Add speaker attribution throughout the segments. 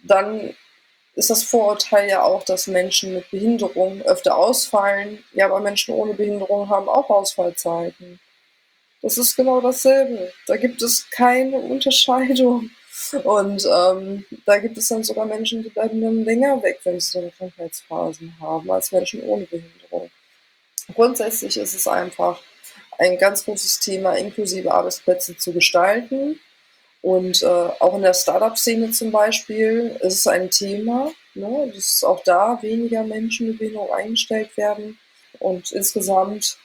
Speaker 1: Dann ist das Vorurteil ja auch, dass Menschen mit Behinderung öfter ausfallen. Ja, aber Menschen ohne Behinderung haben auch Ausfallzeiten. Das ist genau dasselbe. Da gibt es keine Unterscheidung. Und da gibt es dann sogar Menschen, die bleiben dann länger weg, wenn sie dann Krankheitsphasen haben, als Menschen ohne Behinderung. Grundsätzlich ist es einfach ein ganz großes Thema, inklusive Arbeitsplätze zu gestalten. Und auch in der Startup-Szene zum Beispiel ist es ein Thema, ne, dass auch da weniger Menschen mit Behinderung eingestellt werden. Und insgesamt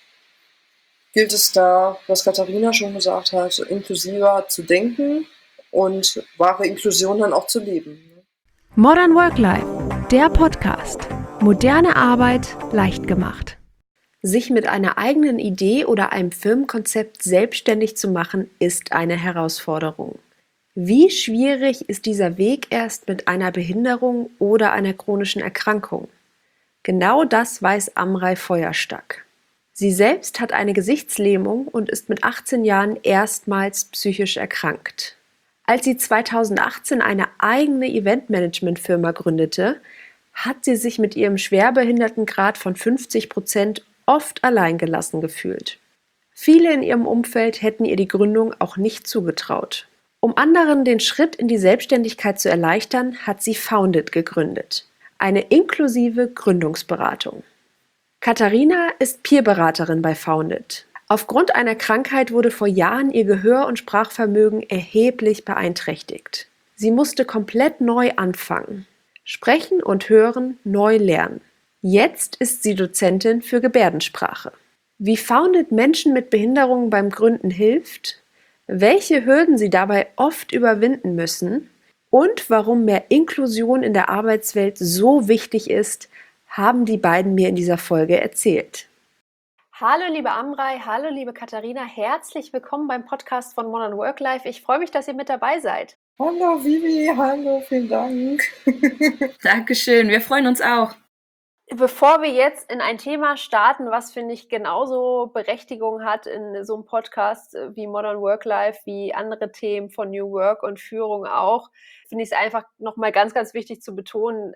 Speaker 1: gilt es da, was Katharina schon gesagt hat, inklusiver zu denken und wahre Inklusion dann auch zu leben.
Speaker 2: Modern Work Life, der Podcast. Moderne Arbeit leicht gemacht. Sich mit einer eigenen Idee oder einem Firmenkonzept selbstständig zu machen, ist eine Herausforderung. Wie schwierig ist dieser Weg erst mit einer Behinderung oder einer chronischen Erkrankung? Genau das weiß Amrei Feuerstack. Sie selbst hat eine Gesichtslähmung und ist mit 18 Jahren erstmals psychisch erkrankt. Als sie 2018 eine eigene Eventmanagement-Firma gründete, hat sie sich mit ihrem Schwerbehindertengrad von 50% oft alleingelassen gefühlt. Viele in ihrem Umfeld hätten ihr die Gründung auch nicht zugetraut. Um anderen den Schritt in die Selbstständigkeit zu erleichtern, hat sie Founded gegründet, eine inklusive Gründungsberatung. Katharina ist Peerberaterin bei Founded. Aufgrund einer Krankheit wurde vor Jahren ihr Gehör- und Sprachvermögen erheblich beeinträchtigt. Sie musste komplett neu anfangen. Sprechen und Hören neu lernen. Jetzt ist sie Dozentin für Gebärdensprache. Wie Founded Menschen mit Behinderungen beim Gründen hilft, welche Hürden sie dabei oft überwinden müssen und warum mehr Inklusion in der Arbeitswelt so wichtig ist, haben die beiden mir in dieser Folge erzählt. Hallo liebe Amrei, hallo liebe Katharina, herzlich willkommen beim Podcast von Modern Work Life. Ich freue mich, dass ihr mit dabei seid.
Speaker 1: Hallo Vivi, hallo, vielen Dank.
Speaker 3: Dankeschön, wir freuen uns auch.
Speaker 2: Bevor wir jetzt in ein Thema starten, was, finde ich, genauso Berechtigung hat in so einem Podcast wie Modern Work Life, wie andere Themen von New Work und Führung auch, finde ich es einfach nochmal ganz, ganz wichtig zu betonen,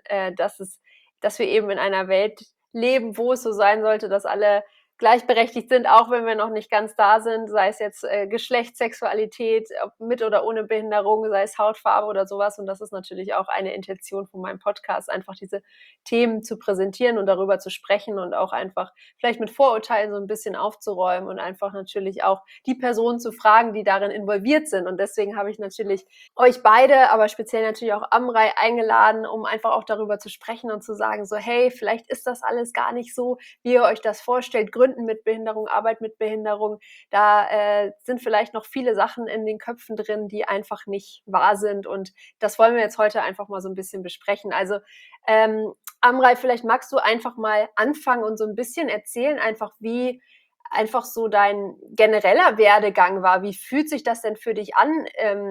Speaker 2: dass wir eben in einer Welt leben, wo es so sein sollte, dass alle gleichberechtigt sind, auch wenn wir noch nicht ganz da sind, sei es jetzt Geschlecht, Sexualität, ob mit oder ohne Behinderung, sei es Hautfarbe oder sowas. Und das ist natürlich auch eine Intention von meinem Podcast, einfach diese Themen zu präsentieren und darüber zu sprechen und auch einfach vielleicht mit Vorurteilen so ein bisschen aufzuräumen und einfach natürlich auch die Personen zu fragen, die darin involviert sind. Und deswegen habe ich natürlich euch beide, aber speziell natürlich auch Amrei eingeladen, um einfach auch darüber zu sprechen und zu sagen, so hey, vielleicht ist das alles gar nicht so, wie ihr euch das vorstellt. Gründen mit Behinderung, Arbeit mit Behinderung, da sind vielleicht noch viele Sachen in den Köpfen drin, die einfach nicht wahr sind. Und das wollen wir jetzt heute einfach mal so ein bisschen besprechen. Also Amrei, vielleicht magst du einfach mal anfangen und so ein bisschen erzählen, einfach wie einfach so dein genereller Werdegang war. Wie fühlt sich das denn für dich an,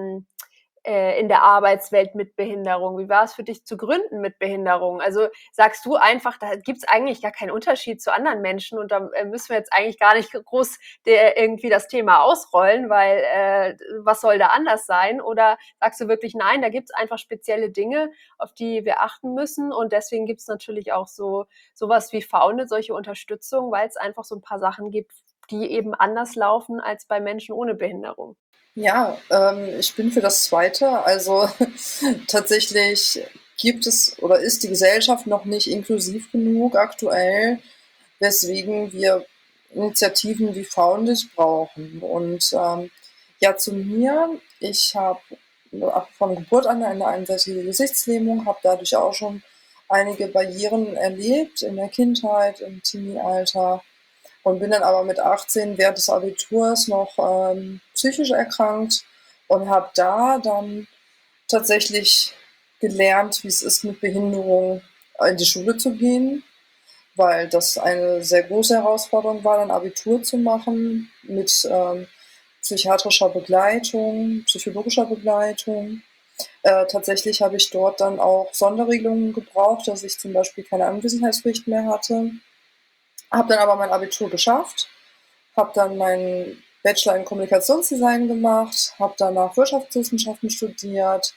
Speaker 2: in der Arbeitswelt mit Behinderung? Wie war es für dich zu gründen mit Behinderung? Also sagst du einfach, da gibt es eigentlich gar keinen Unterschied zu anderen Menschen und da müssen wir jetzt eigentlich gar nicht groß irgendwie das Thema ausrollen, weil was soll da anders sein? Oder sagst du wirklich, nein, da gibt es einfach spezielle Dinge, auf die wir achten müssen und deswegen gibt es natürlich auch sowas wie Founded, solche Unterstützung, weil es einfach so ein paar Sachen gibt, die eben anders laufen als bei Menschen ohne Behinderung.
Speaker 1: Ja, ich bin für das Zweite. Also tatsächlich gibt es oder ist die Gesellschaft noch nicht inklusiv genug aktuell, weswegen wir Initiativen wie Founded brauchen. Und ja, zu mir, ich habe von Geburt an eine einseitige Gesichtslähmung, habe dadurch auch schon einige Barrieren erlebt in der Kindheit, im Teenie-Alter und bin dann aber mit 18 während des Abiturs noch psychisch erkrankt und habe da dann tatsächlich gelernt, wie es ist, mit Behinderung in die Schule zu gehen, weil das eine sehr große Herausforderung war, dann Abitur zu machen mit psychiatrischer Begleitung, psychologischer Begleitung. Tatsächlich habe ich dort dann auch Sonderregelungen gebraucht, dass ich zum Beispiel keine Anwesenheitspflicht mehr hatte. Habe dann aber mein Abitur geschafft, habe dann meinen Bachelor in Kommunikationsdesign gemacht, habe danach Wirtschaftswissenschaften studiert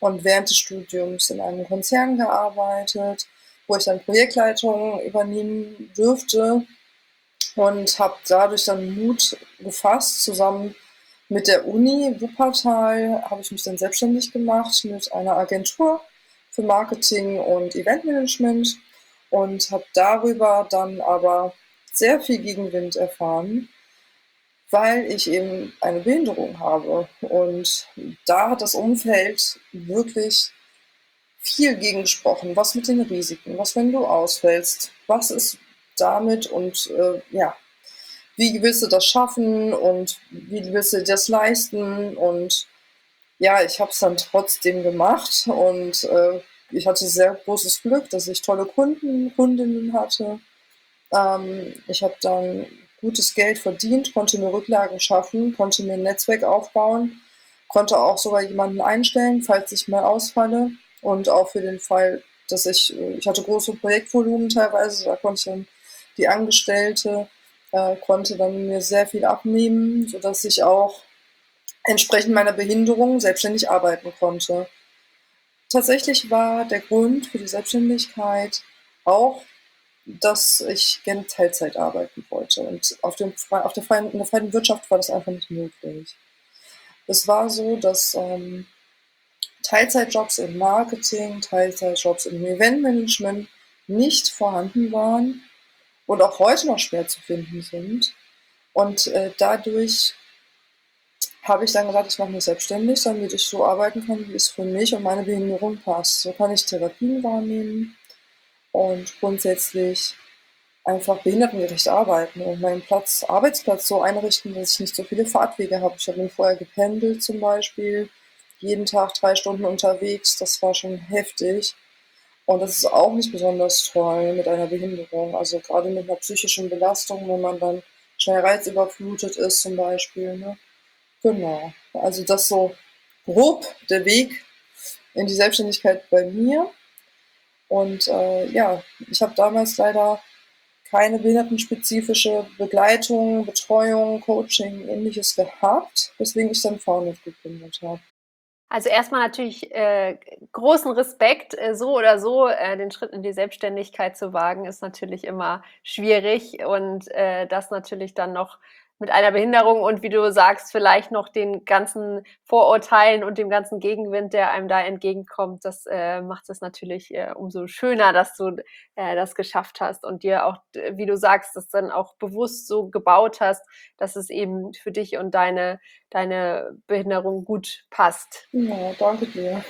Speaker 1: und während des Studiums in einem Konzern gearbeitet, wo ich dann Projektleitung übernehmen dürfte und habe dadurch dann Mut gefasst. Zusammen mit der Uni Wuppertal habe ich mich dann selbstständig gemacht mit einer Agentur für Marketing und Eventmanagement und habe darüber dann aber sehr viel Gegenwind erfahren, weil ich eben eine Behinderung habe. Und da hat das Umfeld wirklich viel gegengesprochen. Was mit den Risiken? Was, wenn du ausfällst? Was ist damit? Und ja, wie willst du das schaffen? Und wie willst du das leisten? Und ja, ich habe es dann trotzdem gemacht. Und ich hatte sehr großes Glück, dass ich tolle Kundinnen hatte. Ich habe dann gutes Geld verdient, konnte mir Rücklagen schaffen, konnte mir ein Netzwerk aufbauen, konnte auch sogar jemanden einstellen, falls ich mal ausfalle. Und auch für den Fall, dass ich hatte große Projektvolumen teilweise, da konnte ich dann die Angestellte, konnte dann mir sehr viel abnehmen, sodass ich auch entsprechend meiner Behinderung selbstständig arbeiten konnte. Tatsächlich war der Grund für die Selbstständigkeit auch, dass ich gerne Teilzeit arbeiten wollte. Und in der freien Wirtschaft war das einfach nicht möglich. Es war so, dass Teilzeitjobs im Marketing, Teilzeitjobs im Eventmanagement nicht vorhanden waren und auch heute noch schwer zu finden sind. Und dadurch habe ich dann gesagt, ich mache mich selbstständig, damit ich so arbeiten kann, wie es für mich und meine Behinderung passt. So kann ich Therapien wahrnehmen und grundsätzlich einfach behindertengerecht arbeiten und meinen Arbeitsplatz so einrichten, dass ich nicht so viele Fahrtwege habe. Ich habe vorher gependelt zum Beispiel, jeden Tag 3 Stunden unterwegs. Das war schon heftig. Und das ist auch nicht besonders toll mit einer Behinderung. Also gerade mit einer psychischen Belastung, wenn man dann schnell reizüberflutet ist zum Beispiel. Ne? Genau. Also das so grob der Weg in die Selbstständigkeit bei mir. Und ja, ich habe damals leider keine behindertenspezifische Begleitung, Betreuung, Coaching, ähnliches gehabt, weswegen ich dann Founded gegründet habe.
Speaker 2: Also erstmal natürlich großen Respekt, so oder so den Schritt in die Selbstständigkeit zu wagen, ist natürlich immer schwierig und das natürlich dann noch mit einer Behinderung und wie du sagst, vielleicht noch den ganzen Vorurteilen und dem ganzen Gegenwind, der einem da entgegenkommt, das macht es natürlich umso schöner, dass du das geschafft hast und dir auch, wie du sagst, das dann auch bewusst so gebaut hast, dass es eben für dich und deine Behinderung gut passt.
Speaker 1: Ja, danke dir.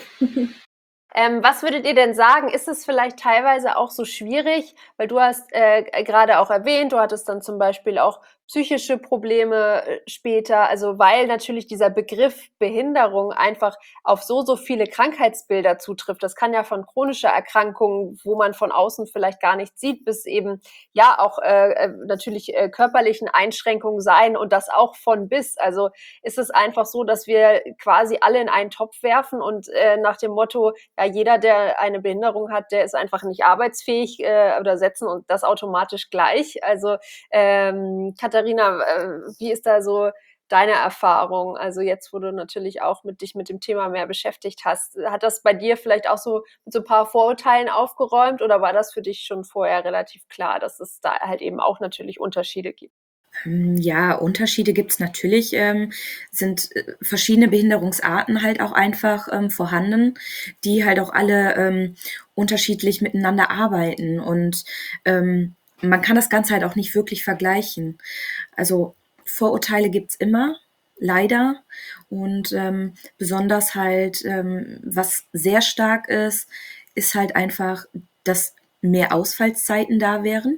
Speaker 2: Was würdet ihr denn sagen, ist es vielleicht teilweise auch so schwierig, weil du hast gerade auch erwähnt, du hattest dann zum Beispiel auch psychische Probleme später, also weil natürlich dieser Begriff Behinderung einfach auf so viele Krankheitsbilder zutrifft. Das kann ja von chronischer Erkrankung, wo man von außen vielleicht gar nicht sieht, bis eben ja auch natürlich körperlichen Einschränkungen sein und das auch von bis. Also ist es einfach so, dass wir quasi alle in einen Topf werfen und nach dem Motto, ja, jeder, der eine Behinderung hat, der ist einfach nicht arbeitsfähig oder setzen und das automatisch gleich. Also Katharina, wie ist da so deine Erfahrung? Also jetzt, wo du natürlich auch dich mit dem Thema mehr beschäftigt hast, hat das bei dir vielleicht auch so mit so ein paar Vorurteilen aufgeräumt oder war das für dich schon vorher relativ klar, dass es da halt eben auch natürlich Unterschiede gibt?
Speaker 3: Ja, Unterschiede gibt's natürlich, sind verschiedene Behinderungsarten halt auch einfach vorhanden, die halt auch alle unterschiedlich miteinander arbeiten. Und man kann das Ganze halt auch nicht wirklich vergleichen. Also Vorurteile gibt's immer, leider. Und besonders halt, was sehr stark ist, ist halt einfach, dass mehr Ausfallszeiten da wären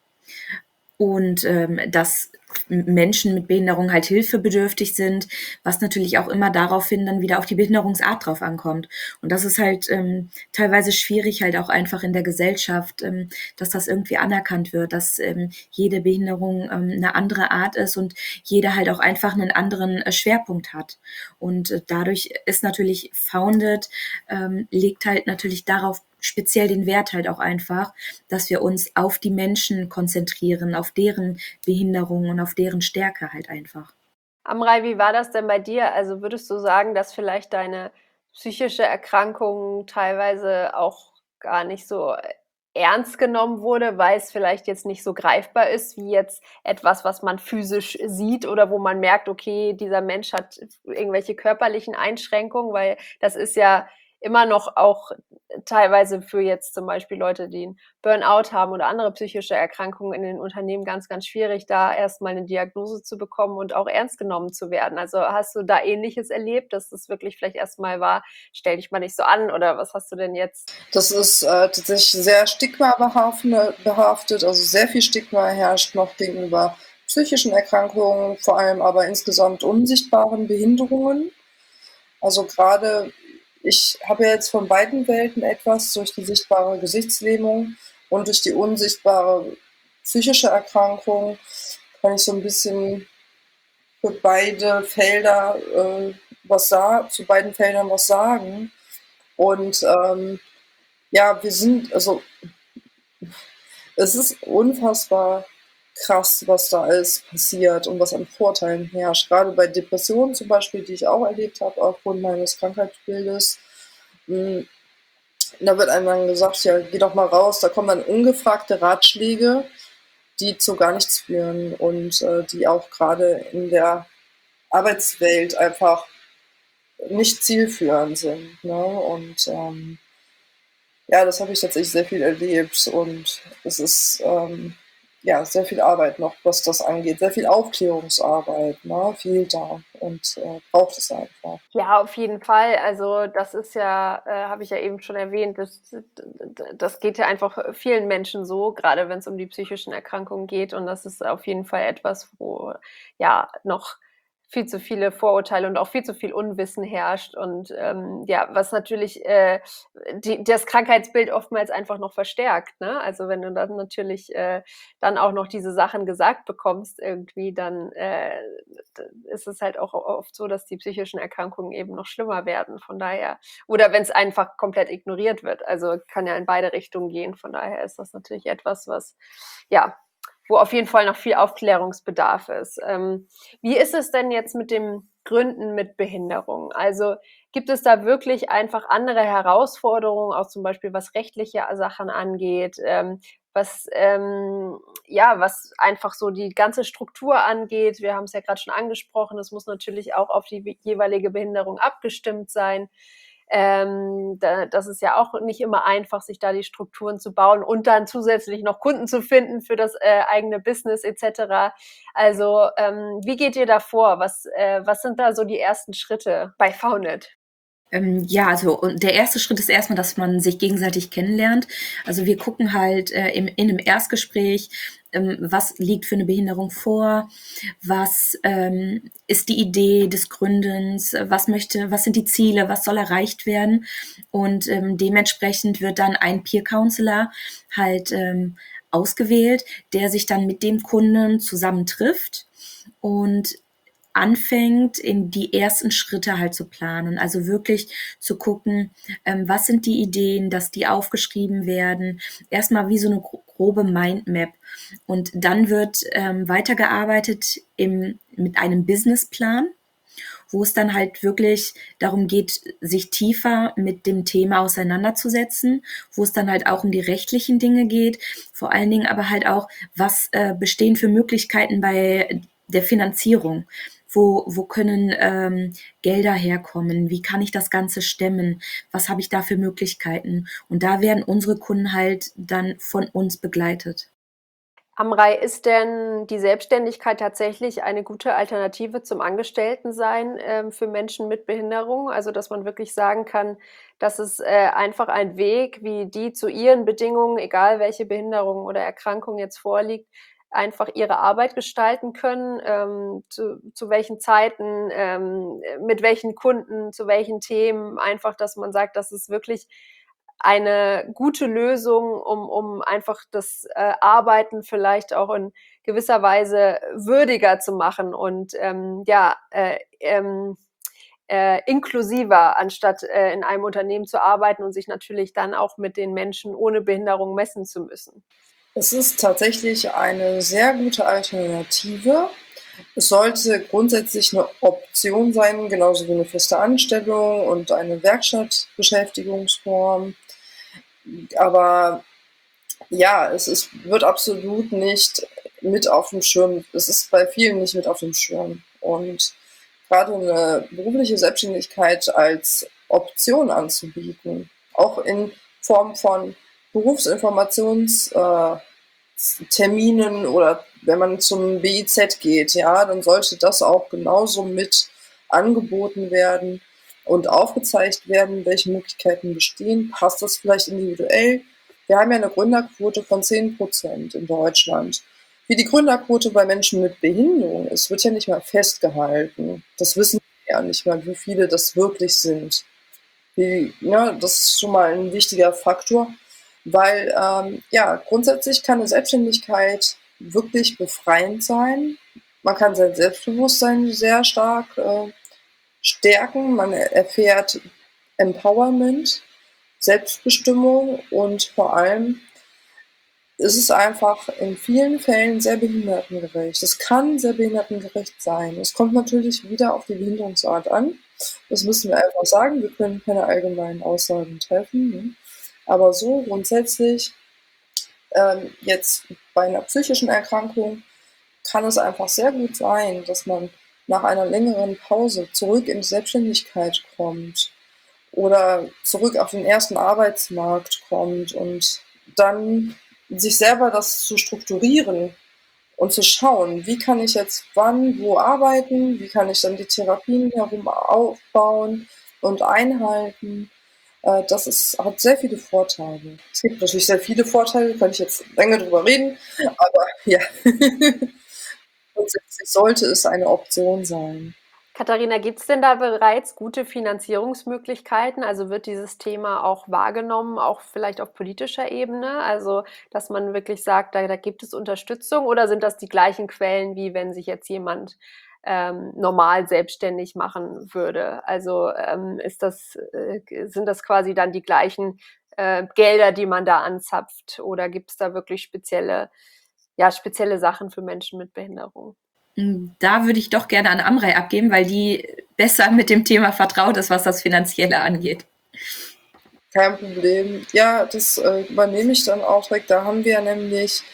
Speaker 3: und dass Menschen mit Behinderung halt hilfebedürftig sind, was natürlich auch immer daraufhin dann wieder auf die Behinderungsart drauf ankommt. Und das ist halt teilweise schwierig halt auch einfach in der Gesellschaft, dass das irgendwie anerkannt wird, dass jede Behinderung eine andere Art ist und jeder halt auch einfach einen anderen Schwerpunkt hat. Und dadurch ist natürlich Founded, legt halt natürlich darauf speziell den Wert halt auch einfach, dass wir uns auf die Menschen konzentrieren, auf deren Behinderung und auf deren Stärke halt einfach.
Speaker 2: Amrei, wie war das denn bei dir? Also würdest du sagen, dass vielleicht psychische Erkrankungen teilweise auch gar nicht so ernst genommen wurde, weil es vielleicht jetzt nicht so greifbar ist wie jetzt etwas, was man physisch sieht oder wo man merkt, okay, dieser Mensch hat irgendwelche körperlichen Einschränkungen, weil das ist ja immer noch auch teilweise für jetzt zum Beispiel Leute, die 'n Burnout haben oder andere psychische Erkrankungen in den Unternehmen ganz, ganz schwierig, da erst mal 'ne Diagnose zu bekommen und auch ernst genommen zu werden. Also, hast du da Ähnliches erlebt, dass es wirklich vielleicht erst mal war: „Stell dich mal nicht so an“, oder was hast du denn jetzt?
Speaker 1: Das ist tatsächlich sehr stigmabehaftet, also sehr viel Stigma herrscht noch gegenüber psychischen Erkrankungen, vor allem aber insgesamt unsichtbaren Behinderungen. Also gerade ich habe ja jetzt von beiden Welten etwas durch die sichtbare Gesichtslähmung und durch die unsichtbare psychische Erkrankung kann ich so ein bisschen für beide Felder zu beiden Feldern was sagen. Und ja, es ist unfassbar krass, was da alles passiert und was an Vorteilen herrscht. Gerade bei Depressionen zum Beispiel, die ich auch erlebt habe aufgrund meines Krankheitsbildes. Hm, Da wird einem dann gesagt, ja, geh doch mal raus. Da kommen dann ungefragte Ratschläge, die zu gar nichts führen und die auch gerade in der Arbeitswelt einfach nicht zielführend sind. Ne? Und ja, das habe ich tatsächlich sehr viel erlebt und es ist ja sehr viel Arbeit noch, was das angeht. Sehr viel Aufklärungsarbeit, ne, fehlt da und braucht es einfach.
Speaker 2: Ja, auf jeden Fall. Also, das ist ja habe ich ja eben schon erwähnt, das geht ja einfach vielen Menschen so, grade wenn's um die psychischen Erkrankungen geht. Und das ist auf jeden Fall etwas, wo ja noch viel zu viele Vorurteile und auch viel zu viel Unwissen herrscht und, ja, was natürlich, das Krankheitsbild oftmals einfach noch verstärkt, ne? Also, wenn du dann natürlich, dann auch noch diese Sachen gesagt bekommst irgendwie, dann, ist es halt auch oft so, dass die psychischen Erkrankungen eben noch schlimmer werden. Von daher oder wenn es einfach komplett ignoriert wird. Also, kann ja in beide Richtungen gehen. Von daher ist das natürlich etwas, was ja, wo auf jeden Fall noch viel Aufklärungsbedarf ist. Wie ist es denn jetzt mit dem Gründen mit Behinderung? Also, gibt es da wirklich einfach andere Herausforderungen, auch zum Beispiel was rechtliche Sachen angeht, was, ja, was einfach so die ganze Struktur angeht? Wir haben es ja gerade schon angesprochen, es muss natürlich auch auf die jeweilige Behinderung abgestimmt sein. Das ist ja auch nicht immer einfach, sich da die Strukturen zu bauen und dann zusätzlich noch Kunden zu finden für das eigene Business et cetera. Also, wie geht ihr da vor? Was sind da so die ersten Schritte bei Founded?
Speaker 3: Ja, also und der erste Schritt ist erstmal, dass man sich gegenseitig kennenlernt. Also wir gucken halt in einem Erstgespräch, was liegt für eine Behinderung vor, was ist die Idee des Gründens, was sind die Ziele, was soll erreicht werden. Und dementsprechend wird dann ein Peer Counselor halt ausgewählt, der sich dann mit dem Kunden zusammentrifft und anfängt, in die ersten Schritte halt zu planen. Also wirklich zu gucken, was sind die Ideen, dass die aufgeschrieben werden. Erstmal wie so eine grobe Mindmap. Und dann wird weitergearbeitet mit einem Businessplan, wo es dann halt wirklich darum geht, sich tiefer mit dem Thema auseinanderzusetzen, wo es dann halt auch um die rechtlichen Dinge geht, vor allen Dingen aber halt auch, was bestehen für Möglichkeiten bei der Finanzierung. Wo können Gelder herkommen? Wie kann ich das Ganze stemmen? Was habe ich da für Möglichkeiten? Und da werden unsere Kunden halt dann von uns begleitet.
Speaker 2: Amrei, ist denn die Selbstständigkeit tatsächlich eine gute Alternative zum Angestelltensein, für Menschen mit Behinderung? Also, dass man wirklich sagen kann, das ist, einfach ein Weg, wie die zu ihren Bedingungen, egal welche Behinderung oder Erkrankung jetzt vorliegt, einfach ihre Arbeit gestalten können, zu welchen Zeiten, mit welchen Kunden, zu welchen Themen. Einfach, dass man sagt, das ist wirklich eine gute Lösung, um einfach das, Arbeiten vielleicht auch in gewisser Weise würdiger zu machen und, ja, inklusiver, anstatt, in einem Unternehmen zu arbeiten und sich natürlich dann auch mit den Menschen ohne Behinderung messen zu müssen.
Speaker 1: Es ist tatsächlich eine sehr gute Alternative. Es sollte grundsätzlich eine Option sein, genauso wie eine feste Anstellung und eine Werkstattbeschäftigungsform. Aber ja, wird absolut nicht mit auf dem Schirm. Es ist bei vielen nicht mit auf dem Schirm. Und gerade eine berufliche Selbstständigkeit als Option anzubieten, auch in Form von Berufsinformationsterminen oder wenn man zum BIZ geht, ja, dann sollte das auch genauso mit angeboten werden und aufgezeigt werden, welche Möglichkeiten bestehen. Passt das vielleicht individuell? Wir haben ja eine Gründerquote von 10% in Deutschland. Wie die Gründerquote bei Menschen mit Behinderung ist, wird ja nicht mal festgehalten. Das wissen wir ja nicht mal, wie viele das wirklich sind. Das ist schon mal ein wichtiger Faktor, weil ja, grundsätzlich kann eine Selbstständigkeit wirklich befreiend sein. Man kann sein Selbstbewusstsein sehr stark stärken. Man erfährt Empowerment, Selbstbestimmung und vor allem ist es einfach in vielen Fällen sehr behindertengerecht. Es kann sehr behindertengerecht sein. Es kommt natürlich wieder auf die Behinderungsart an. Das müssen wir einfach sagen. Wir können keine allgemeinen Aussagen treffen. Ne? Aber so grundsätzlich, jetzt bei einer psychischen Erkrankung, kann es einfach sehr gut sein, dass man nach einer längeren Pause zurück in die Selbstständigkeit kommt oder zurück auf den ersten Arbeitsmarkt kommt und dann sich selber das zu strukturieren und zu schauen, wie kann ich jetzt wann, wo arbeiten, wie kann ich dann die Therapien herum aufbauen und einhalten. Hat sehr viele Vorteile. Es gibt natürlich sehr viele Vorteile, kann ich jetzt länger drüber reden, aber ja, grundsätzlich sollte es eine Option sein.
Speaker 2: Katharina, gibt es denn da bereits gute Finanzierungsmöglichkeiten? Also wird dieses Thema auch wahrgenommen, auch vielleicht auf politischer Ebene? Also, dass man wirklich sagt, da gibt es Unterstützung oder sind das die gleichen Quellen, wie wenn sich jetzt jemand normal selbstständig machen würde? Also sind das quasi dann die gleichen Gelder, die man da anzapft, oder gibt es da wirklich spezielle Sachen für Menschen mit Behinderung?
Speaker 3: Da würde ich doch gerne an Amrei abgeben, weil die besser mit dem Thema vertraut ist, was das Finanzielle angeht.
Speaker 1: Kein Problem. Ja, das übernehme ich dann auch direkt. Da haben wir nämlich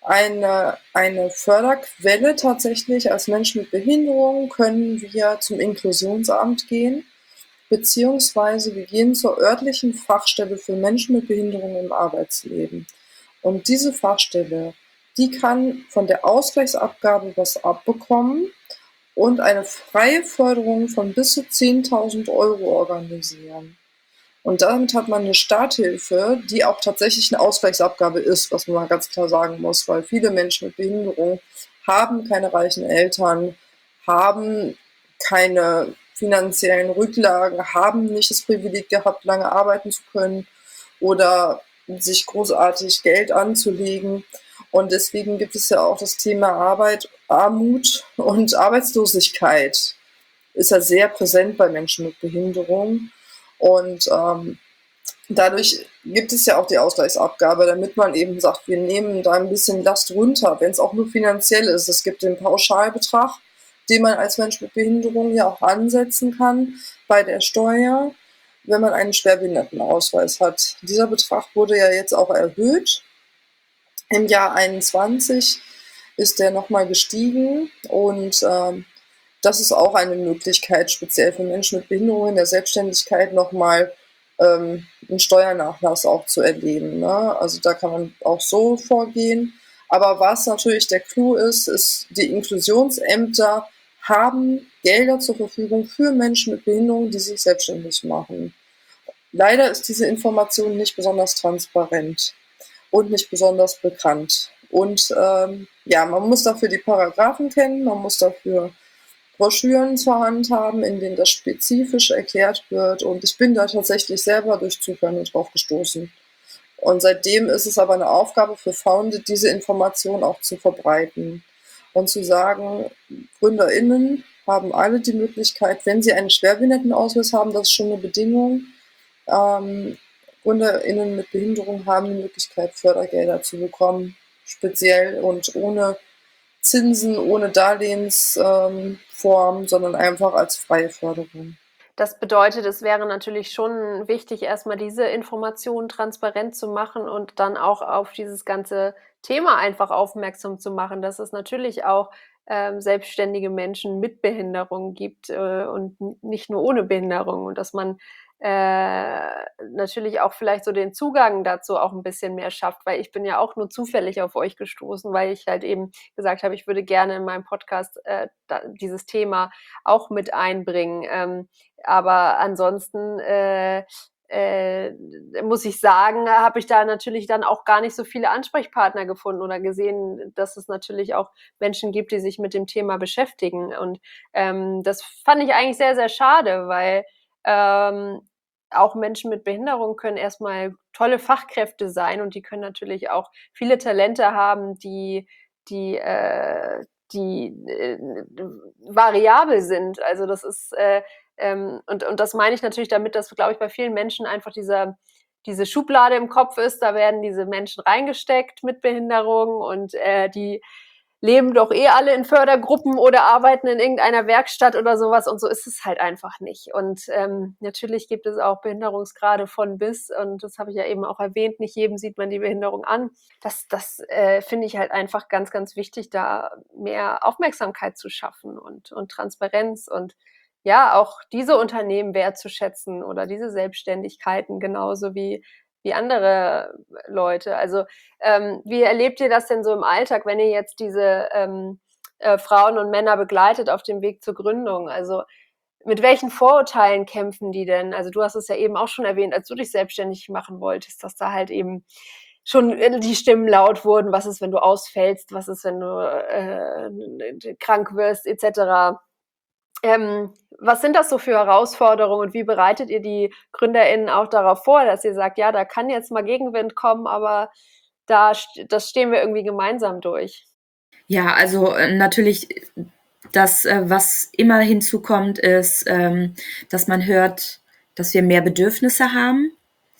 Speaker 1: eine Förderquelle tatsächlich. Als Menschen mit Behinderung können wir zum Inklusionsamt gehen, beziehungsweise wir gehen zur örtlichen Fachstelle für Menschen mit Behinderung im Arbeitsleben. Und diese Fachstelle, die kann von der Ausgleichsabgabe was abbekommen und eine freie Förderung von bis zu 10.000 € organisieren. Und damit hat man eine Starthilfe, die auch tatsächlich eine Ausgleichsabgabe ist, was man mal ganz klar sagen muss, weil viele Menschen mit Behinderung haben keine reichen Eltern, haben keine finanziellen Rücklagen, haben nicht das Privileg gehabt, lange arbeiten zu können oder sich großartig Geld anzulegen. Und deswegen gibt es ja auch das Thema Arbeit, Armut und Arbeitslosigkeit. Ist ja sehr präsent bei Menschen mit Behinderung. Und dadurch gibt es ja auch die Ausgleichsabgabe, damit man eben sagt, wir nehmen da ein bisschen Last runter, wenn es auch nur finanziell ist. Es gibt den Pauschalbetrag, den man als Mensch mit Behinderung ja auch ansetzen kann bei der Steuer, wenn man einen Schwerbehindertenausweis hat. Dieser Betrag wurde ja jetzt auch erhöht. Im Jahr 2021 ist der nochmal gestiegen und das ist auch eine Möglichkeit, speziell für Menschen mit Behinderung in der Selbstständigkeit nochmal einen Steuernachlass auch zu erleben. Ne? Also da kann man auch so vorgehen. Aber was natürlich der Clou ist, die Inklusionsämter haben Gelder zur Verfügung für Menschen mit Behinderung, die sich selbstständig machen. Leider ist diese Information nicht besonders transparent und nicht besonders bekannt. Und ja, man muss dafür die Paragraphen kennen, man muss dafür Broschüren zur Hand haben, in denen das spezifisch erklärt wird. Und ich bin da tatsächlich selber durch Zufall drauf gestoßen. Und seitdem ist es aber eine Aufgabe für Founded, diese Information auch zu verbreiten und zu sagen, GründerInnen haben alle die Möglichkeit, wenn sie einen Schwerbehindertenausweis haben, das ist schon eine Bedingung, GründerInnen mit Behinderung haben die Möglichkeit, Fördergelder zu bekommen, speziell und ohne Zinsen, ohne Darlehensform, sondern einfach als freie Förderung.
Speaker 2: Das bedeutet, es wäre natürlich schon wichtig, erstmal diese Informationen transparent zu machen und dann auch auf dieses ganze Thema einfach aufmerksam zu machen, dass es natürlich auch selbstständige Menschen mit Behinderung gibt und nicht nur ohne Behinderung und dass man natürlich auch vielleicht so den Zugang dazu auch ein bisschen mehr schafft, weil ich bin ja auch nur zufällig auf euch gestoßen, weil ich halt eben gesagt habe, ich würde gerne in meinem Podcast dieses Thema auch mit einbringen. Aber ansonsten muss ich sagen, habe ich da natürlich dann auch gar nicht so viele Ansprechpartner gefunden oder gesehen, dass es natürlich auch Menschen gibt, die sich mit dem Thema beschäftigen. Und das fand ich eigentlich sehr, sehr schade, weil auch Menschen mit Behinderung können erstmal tolle Fachkräfte sein und die können natürlich auch viele Talente haben, die, äh, die variabel sind. Also das ist und das meine ich natürlich damit, dass, glaube ich, bei vielen Menschen einfach diese Schublade im Kopf ist. Da werden diese Menschen reingesteckt mit Behinderung und die leben doch eh alle in Fördergruppen oder arbeiten in irgendeiner Werkstatt oder sowas und so ist es halt einfach nicht. Und natürlich gibt es auch Behinderungsgrade von bis und das habe ich ja eben auch erwähnt, nicht jedem sieht man die Behinderung an. Das finde ich halt einfach ganz, ganz wichtig, da mehr Aufmerksamkeit zu schaffen und Transparenz und ja, auch diese Unternehmen wertzuschätzen oder diese Selbstständigkeiten genauso wie andere Leute. Also wie erlebt ihr das denn so im Alltag, wenn ihr jetzt diese Frauen und Männer begleitet auf dem Weg zur Gründung? Also mit welchen Vorurteilen kämpfen die denn? Also du hast es ja eben auch schon erwähnt, als du dich selbstständig machen wolltest, dass da halt eben schon die Stimmen laut wurden. Was ist, wenn du ausfällst? Was ist, wenn du krank wirst, etc. Was sind das so für Herausforderungen und wie bereitet ihr die GründerInnen auch darauf vor, dass ihr sagt, ja, da kann jetzt mal Gegenwind kommen, aber das stehen wir irgendwie gemeinsam durch?
Speaker 3: Ja, also natürlich, das, was immer hinzukommt, ist, dass man hört, dass wir mehr Bedürfnisse haben,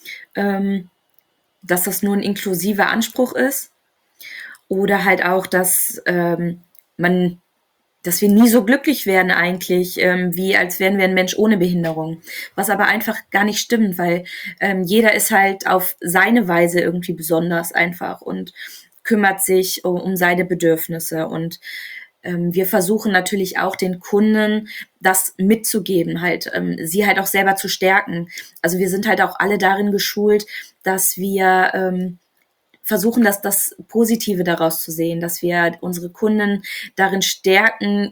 Speaker 3: dass das nur ein inklusiver Anspruch ist oder halt auch, dass man dass wir nie so glücklich werden eigentlich, wie als wären wir ein Mensch ohne Behinderung. Was aber einfach gar nicht stimmt, weil jeder ist halt auf seine Weise irgendwie besonders einfach und kümmert sich um seine Bedürfnisse. Und wir versuchen natürlich auch den Kunden das mitzugeben, halt sie halt auch selber zu stärken. Also wir sind halt auch alle darin geschult, dass wir versuchen, das Positive daraus zu sehen, dass wir unsere Kunden darin stärken,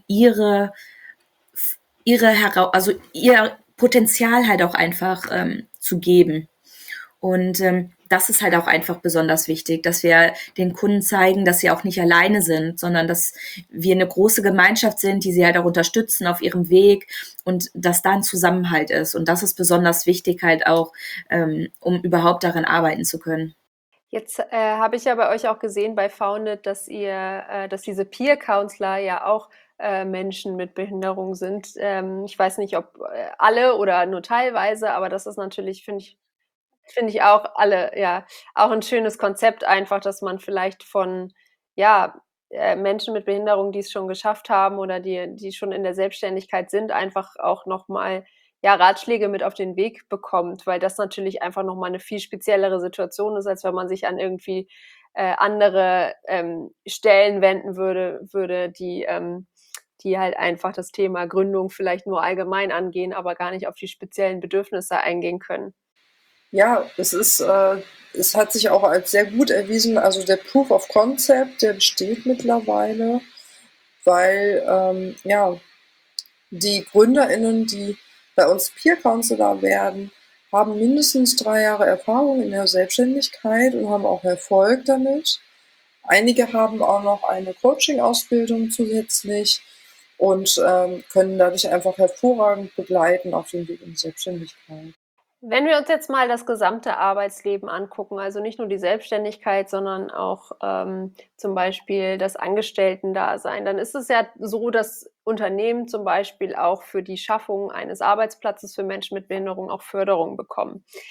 Speaker 3: also ihr Potenzial halt auch einfach zu geben. Und das ist halt auch einfach besonders wichtig, dass wir den Kunden zeigen, dass sie auch nicht alleine sind, sondern dass wir eine große Gemeinschaft sind, die sie halt auch unterstützen auf ihrem Weg und dass da ein Zusammenhalt ist. Und das ist besonders wichtig halt auch, um überhaupt daran arbeiten zu können.
Speaker 2: Jetzt habe ich ja bei euch auch gesehen bei Founded, dass diese Peer Counselor ja auch Menschen mit Behinderung sind. Ich weiß nicht, ob alle oder nur teilweise, aber das ist natürlich, finde ich auch alle, ja, auch ein schönes Konzept einfach, dass man vielleicht von, ja, Menschen mit Behinderung, die es schon geschafft haben oder die schon in der Selbstständigkeit sind, einfach auch noch mal, ja, Ratschläge mit auf den Weg bekommt, weil das natürlich einfach noch mal 'ne viel speziellere Situation ist, als wenn man sich an irgendwie, andere, Stellen wenden würde, die halt einfach das Thema Gründung vielleicht nur allgemein angehen, aber gar nicht auf die speziellen Bedürfnisse eingehen können.
Speaker 1: Ja, es hat sich auch als sehr gut erwiesen, also der Proof of Concept, der besteht mittlerweile, weil ja, die GründerInnen, die bei uns Peer Counselor werden, haben mindestens 3 Jahre Erfahrung in der Selbstständigkeit und haben auch Erfolg damit. Einige haben auch noch eine Coaching-Ausbildung zusätzlich und können dadurch einfach hervorragend begleiten auf dem Weg in die Selbstständigkeit.
Speaker 2: Wenn wir uns jetzt mal das gesamte Arbeitsleben angucken, also nicht nur die Selbstständigkeit, sondern auch zum Beispiel das Angestellten-Dasein, dann ist es ja so, dass Unternehmen zum Beispiel auch für die Schaffung eines Arbeitsplatzes für Menschen mit Behinderung auch Förderung bekommen.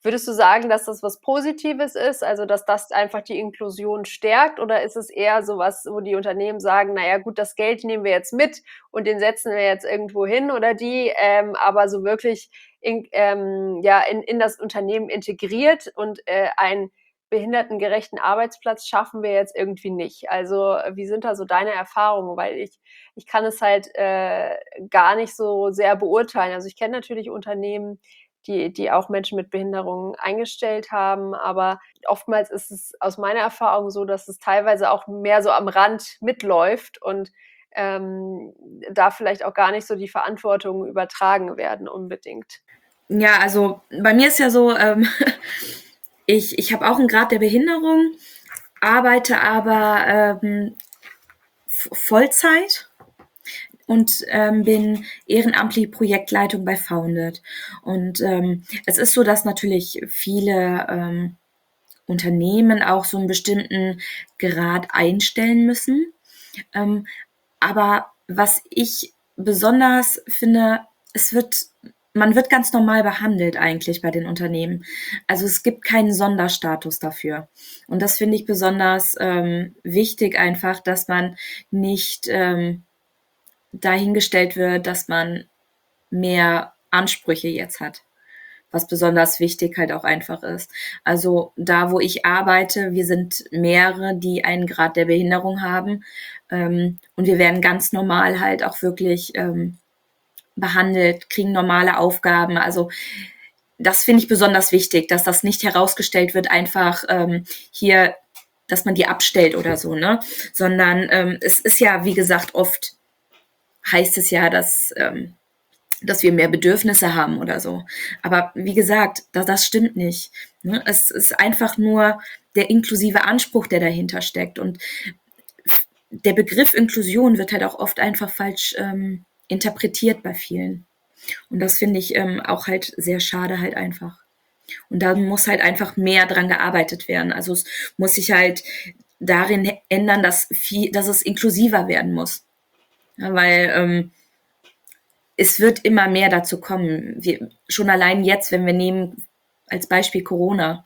Speaker 2: Würdest du sagen, dass das was Positives ist, also dass das einfach die Inklusion stärkt, oder ist es eher so was, wo die Unternehmen sagen, na ja gut, das Geld nehmen wir jetzt mit und den setzen wir jetzt irgendwo hin oder die, aber so wirklich in das Unternehmen integriert und ein behindertengerechten Arbeitsplatz schaffen wir jetzt irgendwie nicht. Also wie sind da so deine Erfahrungen? Weil ich kann es halt gar nicht so sehr beurteilen. Also ich kenne natürlich Unternehmen, die auch Menschen mit Behinderungen eingestellt haben, aber oftmals ist es aus meiner Erfahrung so, dass es teilweise auch mehr so am Rand mitläuft und da vielleicht auch gar nicht so die Verantwortung übertragen werden unbedingt.
Speaker 3: Ja, also bei mir ist ja so, ich habe auch einen Grad der Behinderung, arbeite aber Vollzeit und bin ehrenamtliche Projektleitung bei Founded. Und es ist so, dass natürlich viele Unternehmen auch so einen bestimmten Grad einstellen müssen. Aber was ich besonders finde, man wird ganz normal behandelt eigentlich bei den Unternehmen. Also es gibt keinen Sonderstatus dafür. Und das finde ich besonders wichtig einfach, dass man nicht dahingestellt wird, dass man mehr Ansprüche jetzt hat, was besonders wichtig halt auch einfach ist. Also da, wo ich arbeite, wir sind mehrere, die einen Grad der Behinderung haben, und wir werden ganz normal halt auch wirklich behandelt, kriegen normale Aufgaben. Also das finde ich besonders wichtig, dass das nicht herausgestellt wird, einfach hier, dass man die abstellt oder so, ne? Sondern es ist ja, wie gesagt, oft heißt es ja, dass wir mehr Bedürfnisse haben oder so. Aber wie gesagt, das stimmt nicht. Ne? Es ist einfach nur der inklusive Anspruch, der dahinter steckt. Und der Begriff Inklusion wird halt auch oft einfach falsch interpretiert bei vielen. Und das finde ich auch halt sehr schade halt einfach. Und da muss halt einfach mehr dran gearbeitet werden. Also es muss sich halt darin ändern, dass es inklusiver werden muss. Ja, weil es wird immer mehr dazu kommen. Schon allein jetzt, wenn wir nehmen als Beispiel Corona.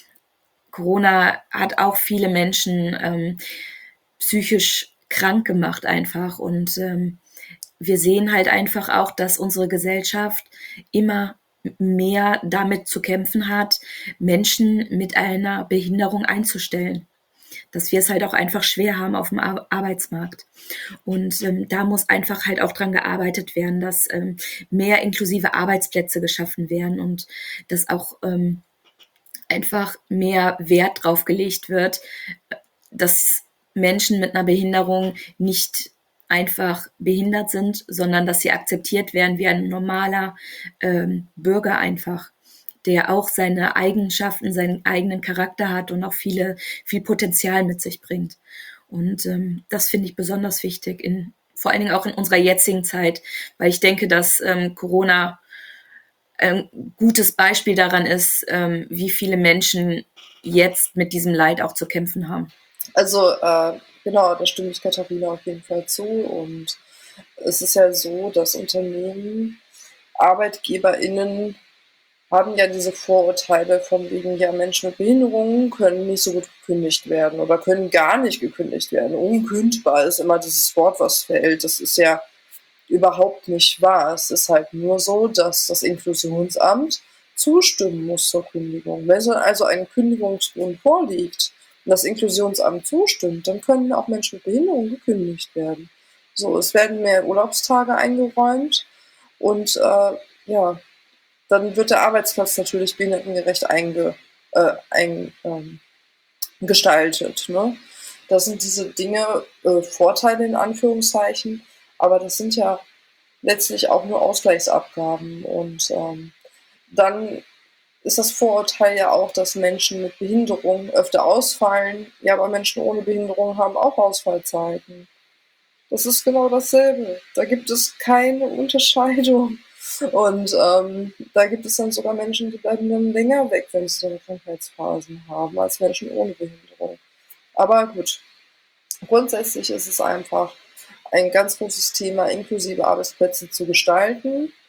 Speaker 3: Corona hat auch viele Menschen psychisch krank gemacht einfach. Und wir sehen halt einfach auch, dass unsere Gesellschaft immer mehr damit zu kämpfen hat, Menschen mit einer Behinderung einzustellen. Dass wir es halt auch einfach schwer haben auf dem Arbeitsmarkt. Und da muss einfach halt auch dran gearbeitet werden, dass mehr inklusive Arbeitsplätze geschaffen werden und dass auch einfach mehr Wert drauf gelegt wird, dass Menschen mit einer Behinderung nicht einfach behindert sind, sondern dass sie akzeptiert werden wie ein normaler Bürger einfach, der auch seine Eigenschaften, seinen eigenen Charakter hat und auch viel Potenzial mit sich bringt. Und das finde ich besonders wichtig, vor allen Dingen auch in unserer jetzigen Zeit, weil ich denke, dass Corona ein gutes Beispiel daran ist, wie viele Menschen jetzt mit diesem Leid auch zu kämpfen haben.
Speaker 1: Also genau, da stimme ich Katharina auf jeden Fall zu. Und es ist ja so, dass Unternehmen, ArbeitgeberInnen haben ja diese Vorurteile von wegen, ja, Menschen mit Behinderungen können nicht so gut gekündigt werden oder können gar nicht gekündigt werden. Unkündbar ist immer dieses Wort, was fällt. Das ist ja überhaupt nicht wahr. Es ist halt nur so, dass das Inklusionsamt zustimmen muss zur Kündigung. Wenn also ein Kündigungsgrund vorliegt und das Inklusionsamt zustimmt, dann können auch Menschen mit Behinderung gekündigt werden. So, es werden mehr Urlaubstage eingeräumt und ja, dann wird der Arbeitsplatz natürlich behindertengerecht gestaltet. Ne? Das sind diese Dinge, Vorteile in Anführungszeichen, aber das sind ja letztlich auch nur Ausgleichsabgaben. Und dann ist das Vorurteil ja auch, dass Menschen mit Behinderung öfter ausfallen. Ja, aber Menschen ohne Behinderung haben auch Ausfallzeiten. Das ist genau dasselbe. Da gibt es keine Unterscheidung. Und da gibt es dann sogar Menschen, die bleiben dann länger weg, wenn sie dann Krankheitsphasen haben, als Menschen ohne Behinderung. Aber gut, grundsätzlich ist es einfach ein ganz großes Thema, inklusive Arbeitsplätze zu gestalten.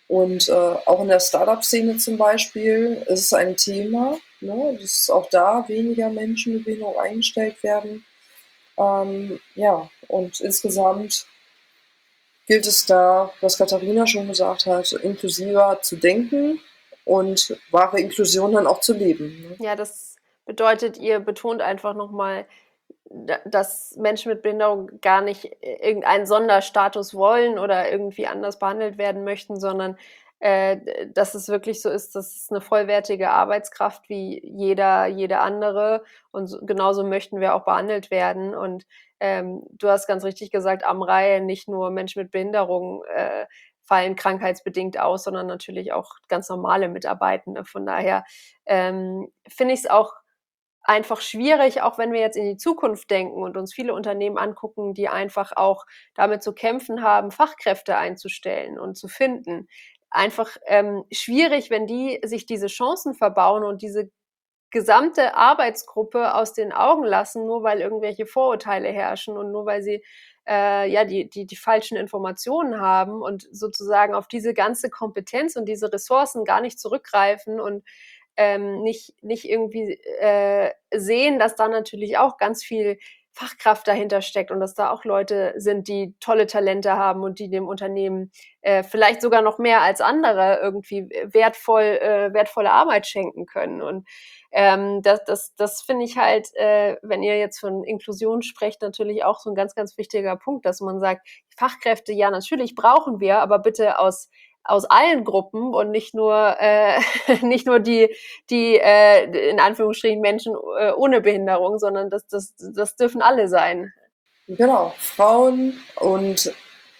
Speaker 1: Und auch in der Startup-Szene zum Beispiel ist es ein Thema, ne, dass auch da weniger Menschen mit Behinderung eingestellt werden. Ja, und insgesamt gilt es da, was Katharina schon gesagt hat, inklusiver zu denken und wahre Inklusion dann auch zu leben. Ne?
Speaker 2: Ja, das bedeutet, ihr betont einfach nochmal, dass Menschen mit Behinderung gar nicht irgendeinen Sonderstatus wollen oder irgendwie anders behandelt werden möchten, sondern dass es wirklich so ist, dass es eine vollwertige Arbeitskraft wie jede andere und genauso möchten wir auch behandelt werden. Und du hast ganz richtig gesagt, am Reihe nicht nur Menschen mit Behinderung fallen krankheitsbedingt aus, sondern natürlich auch ganz normale Mitarbeitende. Von daher finde ich es auch einfach schwierig, auch wenn wir jetzt in die Zukunft denken und uns viele Unternehmen angucken, die einfach auch damit zu kämpfen haben, Fachkräfte einzustellen und zu finden. Einfach schwierig, wenn die sich diese Chancen verbauen und diese gesamte Arbeitsgruppe aus den Augen lassen, nur weil irgendwelche Vorurteile herrschen und nur weil sie ja die falschen Informationen haben und sozusagen auf diese ganze Kompetenz und diese Ressourcen gar nicht zurückgreifen und nicht irgendwie sehen, dass da natürlich auch ganz viel Fachkraft dahinter steckt und dass da auch Leute sind, die tolle Talente haben und die dem Unternehmen vielleicht sogar noch mehr als andere irgendwie wertvolle Arbeit schenken können. Und das finde ich halt, wenn ihr jetzt von Inklusion sprecht, natürlich auch so ein ganz, ganz wichtiger Punkt, dass man sagt, Fachkräfte, ja, natürlich brauchen wir, aber bitte aus allen Gruppen und nicht nur, nicht nur die in Anführungsstrichen Menschen ohne Behinderung, sondern das dürfen alle sein.
Speaker 1: Genau, Frauen und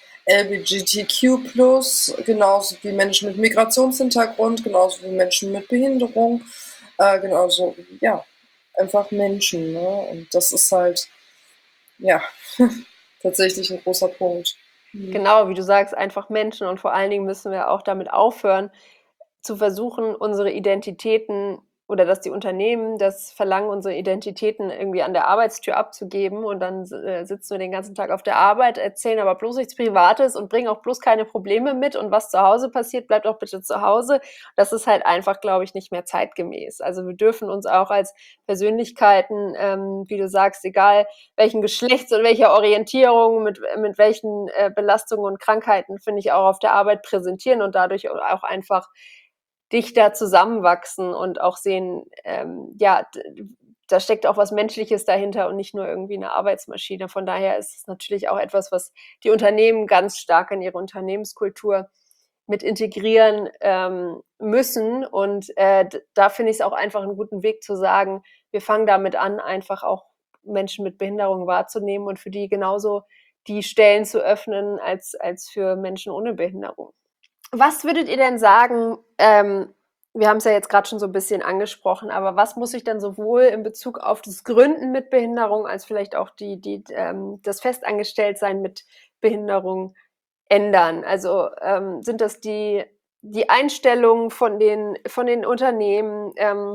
Speaker 1: LGBTQ+, genauso wie Menschen mit Migrationshintergrund, genauso wie Menschen mit Behinderung, genauso, ja, einfach Menschen, ne? Und das ist halt, ja, tatsächlich ein großer Punkt.
Speaker 2: Genau, wie du sagst, einfach Menschen und vor allen Dingen müssen wir auch damit aufhören, zu versuchen, unsere Identitäten oder dass die Unternehmen das verlangen, unsere Identitäten irgendwie an der Arbeitstür abzugeben und dann sitzen wir den ganzen Tag auf der Arbeit, erzählen aber bloß nichts Privates und bringen auch bloß keine Probleme mit und was zu Hause passiert, bleibt auch bitte zu Hause. Das ist halt einfach, glaube ich, nicht mehr zeitgemäß. Also wir dürfen uns auch als Persönlichkeiten, wie du sagst, egal welchen Geschlechts und welcher Orientierung, mit welchen Belastungen und Krankheiten, finde ich, auch auf der Arbeit präsentieren und dadurch auch einfach dichter zusammenwachsen und auch sehen, ja, da steckt auch was Menschliches dahinter und nicht nur irgendwie eine Arbeitsmaschine. Von daher ist es natürlich auch etwas, was die Unternehmen ganz stark in ihre Unternehmenskultur mit integrieren müssen. Und da finde ich es auch einfach einen guten Weg zu sagen, wir fangen damit an, einfach auch Menschen mit Behinderung wahrzunehmen und für die genauso die Stellen zu öffnen als für Menschen ohne Behinderung. Was würdet ihr denn sagen, wir haben es ja jetzt gerade schon so ein bisschen angesprochen, aber was muss sich denn sowohl in Bezug auf das Gründen mit Behinderung als vielleicht auch das Festangestelltsein mit Behinderung ändern? Also, sind das die Einstellungen von den Unternehmen?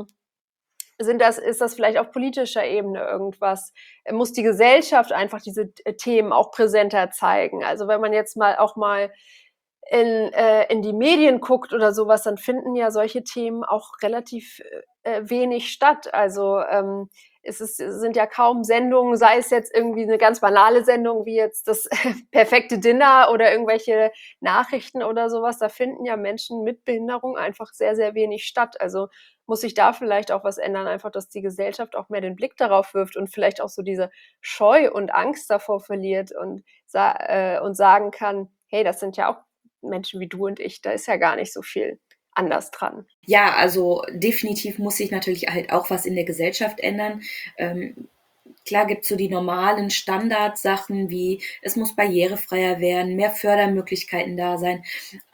Speaker 2: Ist das vielleicht auf politischer Ebene irgendwas? Muss die Gesellschaft einfach diese Themen auch präsenter zeigen? Also, wenn man jetzt mal in die Medien guckt oder sowas, dann finden ja solche Themen auch relativ wenig statt. Also es sind ja kaum Sendungen, sei es jetzt irgendwie eine ganz banale Sendung wie jetzt das perfekte Dinner oder irgendwelche Nachrichten oder sowas. Da finden ja Menschen mit Behinderung einfach sehr, sehr wenig statt. Also muss sich da vielleicht auch was ändern, einfach, dass die Gesellschaft auch mehr den Blick darauf wirft und vielleicht auch so diese Scheu und Angst davor verliert und sagen kann, hey, das sind ja auch Menschen wie du und ich, da ist ja gar nicht so viel anders dran.
Speaker 3: Ja, also definitiv muss sich natürlich halt auch was in der Gesellschaft ändern. Klar gibt's so die normalen Standardsachen wie es muss barrierefreier werden, mehr Fördermöglichkeiten da sein.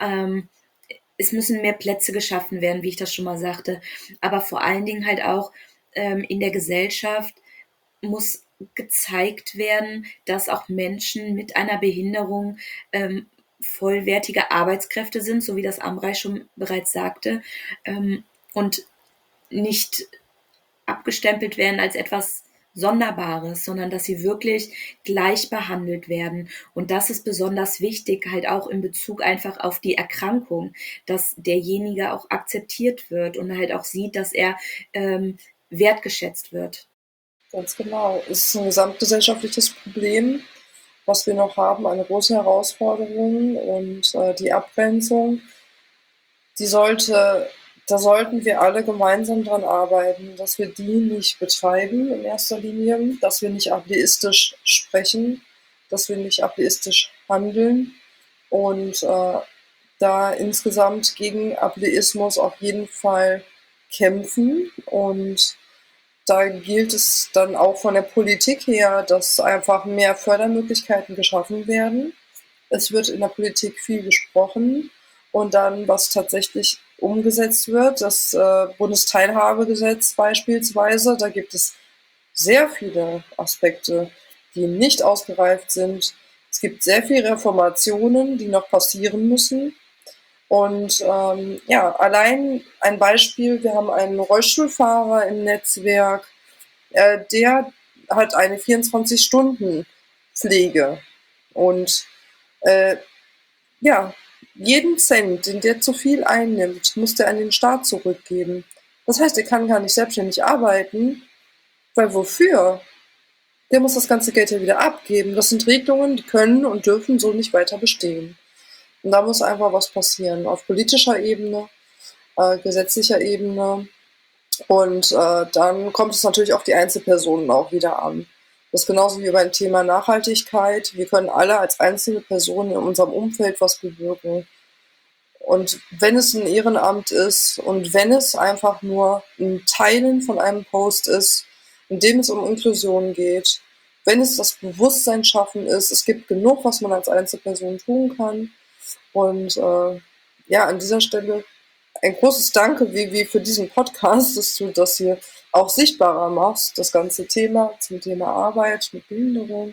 Speaker 3: Es müssen mehr Plätze geschaffen werden, wie ich das schon mal sagte. Aber vor allen Dingen halt auch in der Gesellschaft muss gezeigt werden, dass auch Menschen mit einer Behinderung vollwertige Arbeitskräfte sind, so wie das Amrei schon bereits sagte, und nicht abgestempelt werden als etwas Sonderbares, sondern dass sie wirklich gleich behandelt werden. Und das ist besonders wichtig, halt auch in Bezug einfach auf die Erkrankung, dass derjenige auch akzeptiert wird und halt auch sieht, dass er wertgeschätzt wird.
Speaker 1: Ganz genau. Es ist ein gesamtgesellschaftliches Problem, was wir noch haben, eine große Herausforderung, und die Abgrenzung, da sollten wir alle gemeinsam dran arbeiten, dass wir die nicht betreiben in erster Linie, dass wir nicht ableistisch sprechen, dass wir nicht ableistisch handeln und da insgesamt gegen Ableismus auf jeden Fall kämpfen. Und da gilt es dann auch von der Politik her, dass einfach mehr Fördermöglichkeiten geschaffen werden. Es wird in der Politik viel gesprochen, und dann, was tatsächlich umgesetzt wird, das Bundesteilhabegesetz beispielsweise, da gibt es sehr viele Aspekte, die nicht ausgereift sind. Es gibt sehr viele Reformationen, die noch passieren müssen. Und ja, allein ein Beispiel, wir haben einen Rollstuhlfahrer im Netzwerk, der hat eine 24-Stunden-Pflege. Und ja, jeden Cent, den der zu viel einnimmt, muss der an den Staat zurückgeben. Das heißt, er kann gar nicht selbstständig arbeiten, weil wofür? Der muss das ganze Geld ja wieder abgeben. Das sind Regelungen, die können und dürfen so nicht weiter bestehen. Und da muss einfach was passieren, auf politischer Ebene, gesetzlicher Ebene. Und dann kommt es natürlich auf die Einzelpersonen auch wieder an. Das ist genauso wie beim Thema Nachhaltigkeit. Wir können alle als einzelne Personen in unserem Umfeld was bewirken. Und wenn es ein Ehrenamt ist und wenn es einfach nur ein Teilen von einem Post ist, in dem es um Inklusion geht, wenn es das Bewusstsein schaffen ist, es gibt genug, was man als Einzelperson tun kann. Und ja, an dieser Stelle ein großes Danke, Vivi, für diesen Podcast, dass du das hier auch sichtbarer machst, das ganze Thema zum Thema Arbeit mit Behinderung.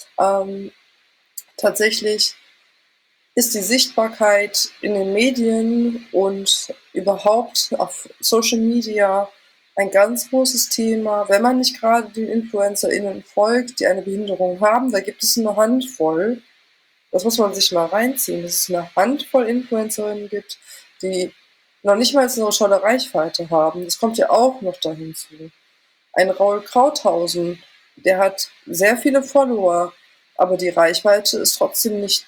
Speaker 1: Tatsächlich ist die Sichtbarkeit in den Medien und überhaupt auf Social Media ein ganz großes Thema. Wenn man nicht gerade den InfluencerInnen folgt, die eine Behinderung haben, da gibt es eine Handvoll. Das muss man sich mal reinziehen, dass es eine Handvoll InfluencerInnen gibt, die noch nicht mal eine tolle Reichweite haben. Das kommt ja auch noch dahin zu. Ein Raul Krauthausen, der hat sehr viele Follower, aber die Reichweite ist trotzdem nicht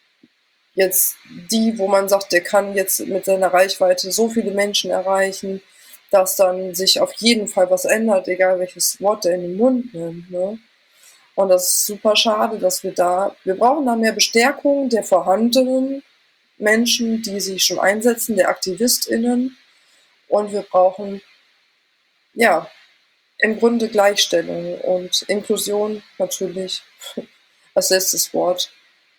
Speaker 1: jetzt die, wo man sagt, der kann jetzt mit seiner Reichweite so viele Menschen erreichen, dass dann sich auf jeden Fall was ändert, egal welches Wort der in den Mund nimmt. Ne? Und das ist super schade, dass wir brauchen da mehr Bestärkung der vorhandenen Menschen, die sich schon einsetzen, der AktivistInnen. Und wir brauchen, ja, im Grunde Gleichstellung und Inklusion natürlich als letztes Wort.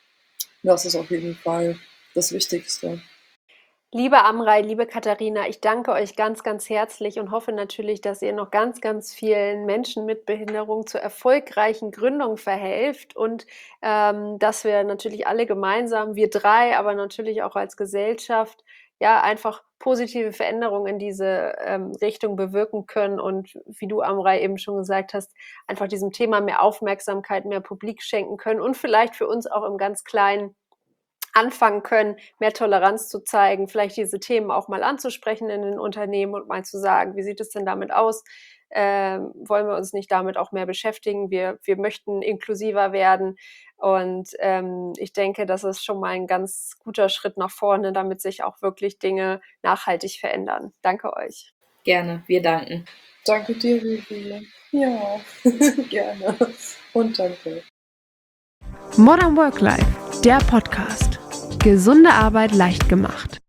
Speaker 1: Das ist auf jeden Fall das Wichtigste.
Speaker 2: Liebe Amrei, liebe Katharina, ich danke euch ganz, ganz herzlich und hoffe natürlich, dass ihr noch ganz, ganz vielen Menschen mit Behinderung zur erfolgreichen Gründung verhelft und dass wir natürlich alle gemeinsam, wir drei, aber natürlich auch als Gesellschaft, ja, einfach positive Veränderungen in diese Richtung bewirken können und wie du, Amrei, eben schon gesagt hast, einfach diesem Thema mehr Aufmerksamkeit, mehr Publik schenken können und vielleicht für uns auch im ganz Kleinen anfangen können, mehr Toleranz zu zeigen, vielleicht diese Themen auch mal anzusprechen in den Unternehmen und mal zu sagen, wie sieht es denn damit aus? Wollen wir uns nicht damit auch mehr beschäftigen? Wir möchten inklusiver werden. Und ich denke, das ist schon mal ein ganz guter Schritt nach vorne, damit sich auch wirklich Dinge nachhaltig verändern. Danke euch.
Speaker 3: Gerne, wir danken.
Speaker 1: Danke dir, Vivi. Ja, gerne. Und danke.
Speaker 4: Modern Work Life, der Podcast. Gesunde Arbeit leicht gemacht.